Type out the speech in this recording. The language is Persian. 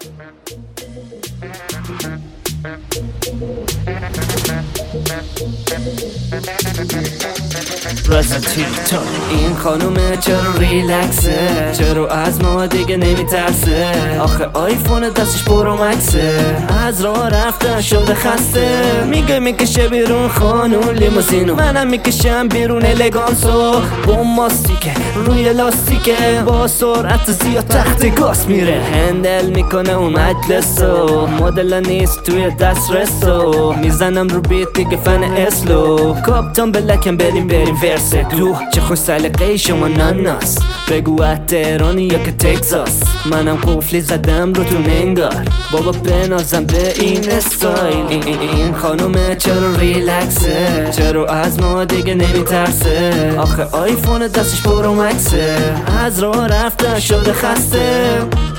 این خانومه چرا ریلکسه، چرا از ما دیگه نمیترسه، آخه آیفون دستش برو مکسه، از راه رفتن شده خسته، میگه میکشه بیرون خانون لیموزینو، منم میکشم بیرون الگانسو، بوماستیکه روی لاستیکه، با سرعت زیاد تخت گاز میره، هندل میکنه اون مجلسو، مدل نیست توی دسترسو، میزنم رو بیت دیگه فن اسلو، کاپتان بلکم بریم ورس دو، چه خوش سلیقه شما ناناس، بگو از تهرانی یا که تگزاس، منم قفلی زدم رو تو ننگار، بابا بنازم به این استایل، این خانومه چرا ریلکسه، چرا از ما دیگه نمیترسه، آخه آیفون دستش برو مکسه، از راه رفتن شده خسته.